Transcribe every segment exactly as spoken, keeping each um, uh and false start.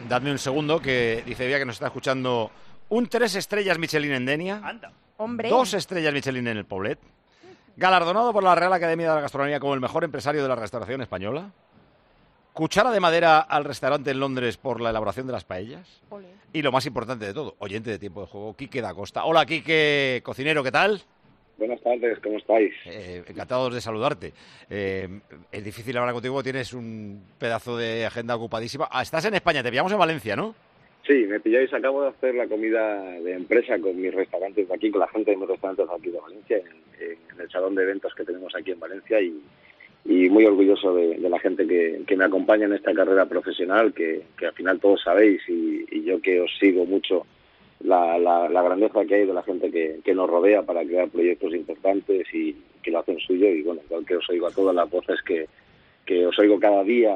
dadme un segundo, que dice Bea que nos está escuchando un tres estrellas Michelin en Denia. Anda. Hombre. Dos estrellas Michelin en el Poblet. Galardonado por la Real Academia de la Gastronomía como el mejor empresario de la restauración española. Cuchara de madera al restaurante en Londres por la elaboración de las paellas. Ole. Y lo más importante de todo, oyente de Tiempo de Juego, Quique da Costa. Hola, Quique, cocinero, ¿qué tal? Buenas tardes, ¿cómo estáis? Eh, encantados de saludarte. Eh, es difícil hablar contigo, tienes un pedazo de agenda ocupadísima. Ah, estás en España, te pillamos en Valencia, ¿no? Sí, me pilláis, acabo de hacer la comida de empresa con mis restaurantes de aquí, con la gente de mis restaurantes de aquí de Valencia, en, en el salón de eventos que tenemos aquí en Valencia y, y muy orgulloso de, de la gente que, que me acompaña en esta carrera profesional, que, que al final todos sabéis y, y yo que os sigo mucho la, la, la grandeza que hay de la gente que, que nos rodea para crear proyectos importantes y que lo hacen suyo. Y bueno, igual que os oigo a todas las voces que, que os oigo cada día,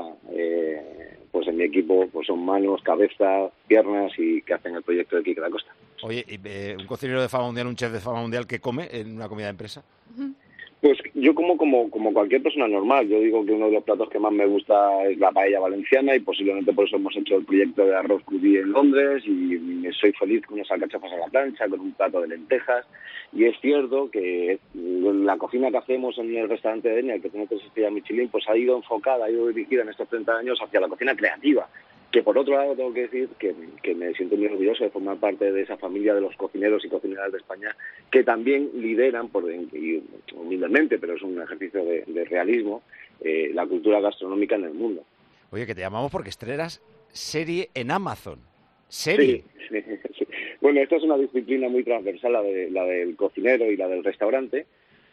eh, pues en mi equipo pues son manos, cabezas, piernas y que hacen el proyecto de Quique da Costa. Oye, eh, un cocinero de fama mundial, un chef de fama mundial, ¿qué come en una comida de empresa? Pues yo como, como como cualquier persona normal. Yo digo que uno de los platos que más me gusta es la paella valenciana y posiblemente por eso hemos hecho el proyecto de arroz crudí en Londres y soy feliz con unas alcachofas a la plancha, con un plato de lentejas. Y es cierto que la cocina que hacemos en el restaurante de Denia, el que tiene tres estrellas Michelin, pues ha ido enfocada, ha ido dirigida en estos treinta años hacia la cocina creativa. Que por otro lado tengo que decir que, que me siento muy orgulloso de formar parte de esa familia de los cocineros y cocineras de España que también lideran, por y humildemente, pero es un ejercicio de, de realismo, eh, la cultura gastronómica en el mundo. Oye, que te llamamos porque estrenas serie en Amazon. ¿Serie? Sí, sí, sí. Bueno, esta es una disciplina muy transversal, la, de, la del cocinero y la del restaurante,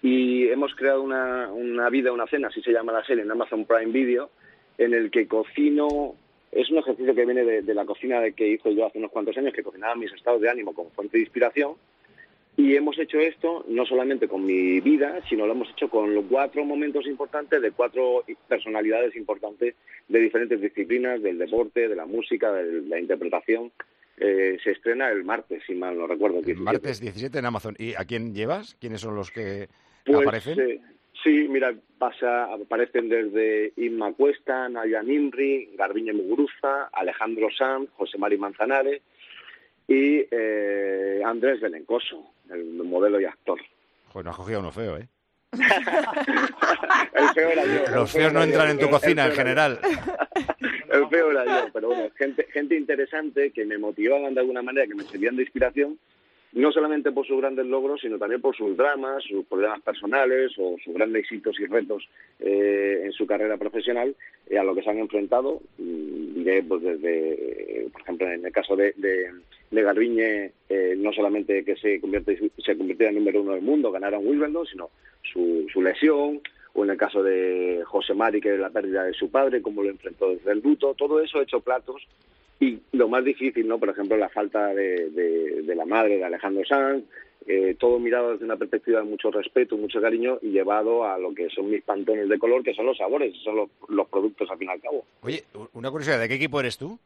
y hemos creado una, una vida, una cena, así se llama la serie, en Amazon Prime Video, en el que cocino. Es un ejercicio que viene de, de la cocina de que hice yo hace unos cuantos años, que cocinaba mis estados de ánimo como fuente de inspiración. Y hemos hecho esto no solamente con mi vida, sino lo hemos hecho con los cuatro momentos importantes de cuatro personalidades importantes de diferentes disciplinas, del deporte, de la música, de la interpretación. Eh, se estrena el martes, si mal no recuerdo. El martes diecisiete en Amazon. ¿Y a quién llevas? ¿Quiénes son los que pues, aparecen? Eh, Sí, mira, pasa, aparecen desde Inma Cuesta, Nadia Nimri, Garbiñe Muguruza, Alejandro Sanz, José Mari Manzanares y eh, Andrés Belencoso, el modelo y actor. Joder, no has cogido uno feo, ¿eh? El feo era yo. Los feos no entran yo, en tu cocina, en general. El feo era yo, pero bueno, gente, gente interesante que me motivaban de alguna manera, que me servían de inspiración, no solamente por sus grandes logros, sino también por sus dramas, sus problemas personales o sus grandes éxitos y retos eh, en su carrera profesional, eh, a lo que se han enfrentado. Diré, pues desde, por ejemplo, en el caso de, de, de Garbiñe, eh, no solamente que se convierte se convirtiera en número uno del mundo, ganara un Wimbledon, sino su, su lesión, o en el caso de José Mari, que es la pérdida de su padre, cómo lo enfrentó desde el luto. Todo eso he hecho platos. Y lo más difícil, ¿no? Por ejemplo, la falta de, de, de la madre de Alejandro Sanz, eh, todo mirado desde una perspectiva de mucho respeto, mucho cariño y llevado a lo que son mis pantones de color, que son los sabores, son los, los productos al fin y al cabo. Oye, una curiosidad, ¿de qué equipo eres tú?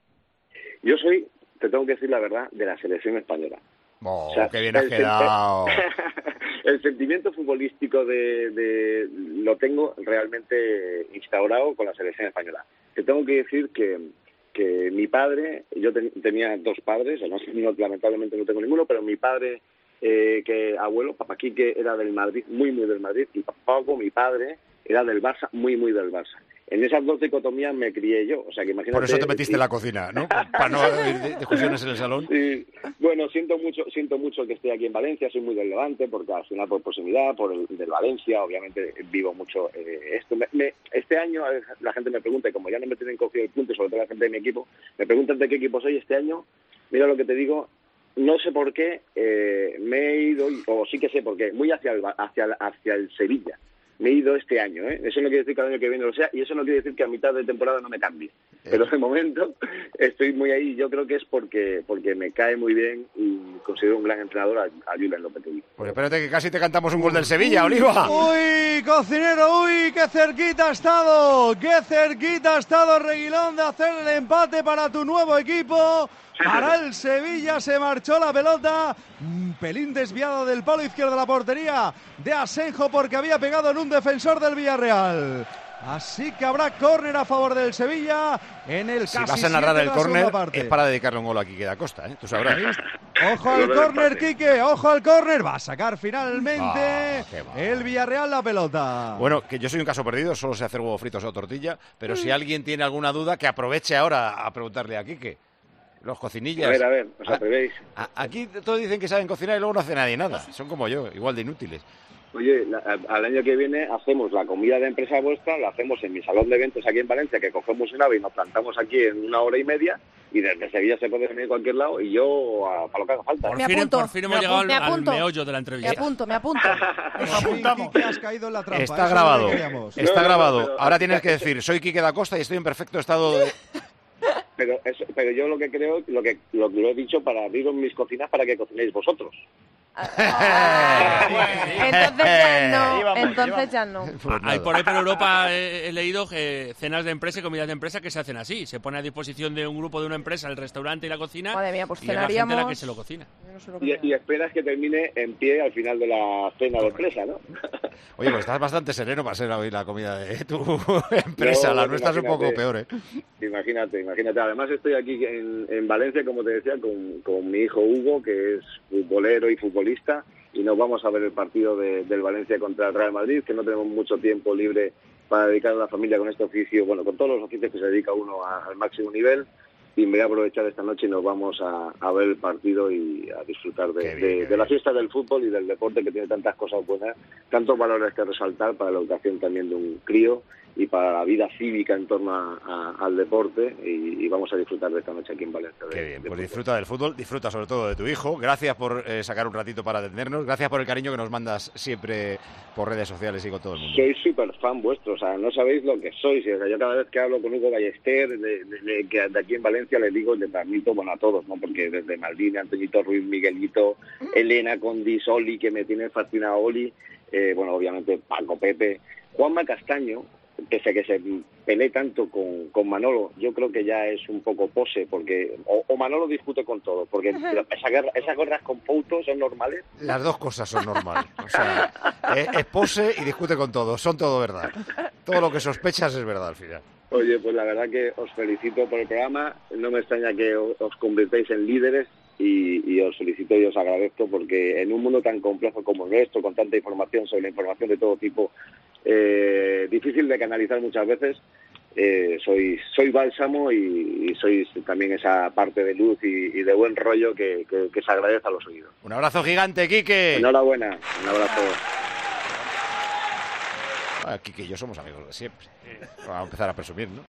Yo soy, te tengo que decir la verdad, de la selección española. Oh, o sea, qué bien has quedado. El sentimiento futbolístico de, de lo tengo realmente instaurado con la selección española. Te tengo que decir que que mi padre, yo ten, tenía dos padres, no, no, lamentablemente no tengo ninguno, pero mi padre, eh, que abuelo, papá Quique, era del Madrid, muy, muy del Madrid, y papá, mi padre, era del Barça, muy, muy del Barça. En esas dos dicotomías me crié yo, o sea que imagínate... Por eso te metiste en la cocina, ¿no? Para no haber discusiones en el salón. Sí. Bueno, siento mucho siento mucho que esté aquí en Valencia, soy muy del Levante, porque al final por proximidad, por el del Valencia, obviamente vivo mucho eh, esto. Me, me, este año la gente me pregunta, y como ya no me tienen cogido el punto, sobre todo la gente de mi equipo, me preguntan de qué equipo soy este año. Mira lo que te digo, no sé por qué, eh, me he ido, o sí que sé por qué, muy hacia el, hacia, hacia el Sevilla. Me he ido este año, ¿eh? Eso no quiere decir que el año que viene lo sea, y eso no quiere decir que a mitad de temporada no me cambie. Pero de momento estoy muy ahí. Yo creo que es porque porque me cae muy bien y considero un gran entrenador a, a Julen Lopetegui. Pues espérate que casi te cantamos un gol del Sevilla, Oliva. ¡Uy, cocinero! ¡Uy, qué cerquita ha estado! ¡Qué cerquita ha estado Reguilón de hacer el empate para tu nuevo equipo! Para el Sevilla se marchó la pelota, un pelín desviado del palo izquierdo de la portería de Asenjo porque había pegado en un defensor del Villarreal. Así que habrá córner a favor del Sevilla en el Si casi vas a narrar el córner parte. es para dedicarle un gol a Quique da Costa, ¿eh? Tú sabrás. Ojo al córner, Quique, ojo al córner. Va a sacar finalmente Ah, el Villarreal la pelota. Bueno, que yo soy un caso perdido, solo sé hacer huevos fritos o tortilla, pero si alguien tiene alguna duda, que aproveche ahora a preguntarle a Quique. Los cocinillas. A ver, a ver, os atrevéis. A- aquí todos dicen que saben cocinar y luego no hace nadie nada. Son como yo, igual de inútiles. Oye, la- al año que viene hacemos la comida de empresa vuestra, la hacemos en mi salón de eventos aquí en Valencia, que cogemos un ave y nos plantamos aquí en una hora y media, y desde Sevilla se puede venir a cualquier lado, y yo a, para lo que haga falta. Por Me fin, apunto, por fin me hemos llegado al, apunto, me al apunto. meollo de la Me entrevista. apunto, me apunto. Por fin, Quique, has caído en la trampa. Está eso es lo grabado. que queríamos. Está No, no, grabado. pero- Ahora tienes que decir, soy Quique da Costa y estoy en perfecto estado de... Pero, eso, pero yo lo que creo, lo que lo, lo he dicho para abriros mis cocinas para que cocinéis vosotros. Entonces ya no, Íbamos, entonces íbamos. ya no. Pues Hay nada. por ahí por Europa he, he leído que cenas de empresa y comidas de empresa que se hacen así. Se pone a disposición de un grupo de una empresa el restaurante y la cocina. Madre mía, pues y es la gente la cenaríamos- que se lo cocina. Yo no sé lo que Y, me da. y esperas que termine en pie al final de la cena de empresa, ¿no? Oye, pues estás bastante sereno para ser hoy la comida de tu empresa. No, La pues nuestra es un poco imagínate. peor, ¿eh? Imagínate, imagínate. Además estoy aquí en, en Valencia, como te decía, con, con mi hijo Hugo, que es futbolero y futbolista, y nos vamos a ver el partido de- del Valencia contra el Real Madrid, que no tenemos mucho tiempo libre para dedicar a la familia con este oficio, bueno, con todos los oficios que se dedica uno a- al máximo nivel, y me voy a aprovechar esta noche y nos vamos a, a ver el partido y a disfrutar de, Qué bien, de- qué de la bien. fiesta del fútbol y del deporte, que tiene tantas cosas buenas, tantos valores que resaltar para la educación también de un crío y para la vida cívica en torno a- a- al deporte, y, y vamos a disfrutar de esta noche aquí en Valencia. de- Qué bien, de pues fútbol. disfruta del fútbol, disfruta sobre todo de tu hijo. Gracias por eh, sacar un ratito para atendernos. Gracias por el cariño que nos mandas siempre por redes sociales y con todo el mundo. Soy súper fan vuestro, o sea, no sabéis lo que sois. O sea, yo cada vez que hablo con Hugo Ballester, de, de- de- que de aquí en Valencia, le digo, le transmito, bueno, a todos, ¿no? Porque desde Maldini, Antoñito Ruiz, Miguelito, Elena Condis, Oli, que me tiene fascinado Oli, eh, bueno, obviamente Paco, Pepe, Juanma Castaño, pese a que se pelee tanto con, con Manolo, yo creo que ya es un poco pose, porque o, o Manolo discute con todo, porque esa guerra, esas guerras con Pouto son normales. Las dos cosas son normales. O sea, es, es pose y discute con todo. Son todo verdad. Todo lo que sospechas es verdad al final. Oye, pues la verdad que os felicito por el programa. No me extraña que o- os convirtáis en líderes y, y os felicito y os agradezco, porque en un mundo tan complejo como el nuestro, con tanta información sobre la información de todo tipo, eh, difícil de canalizar muchas veces, eh, sois, soy bálsamo y, y sois también esa parte de luz y, y de buen rollo que, que, que se agradece a los oídos. Un abrazo gigante, Quique. Enhorabuena, un abrazo. Ah, Quique y yo somos amigos de siempre. Vamos a empezar a presumir, ¿no?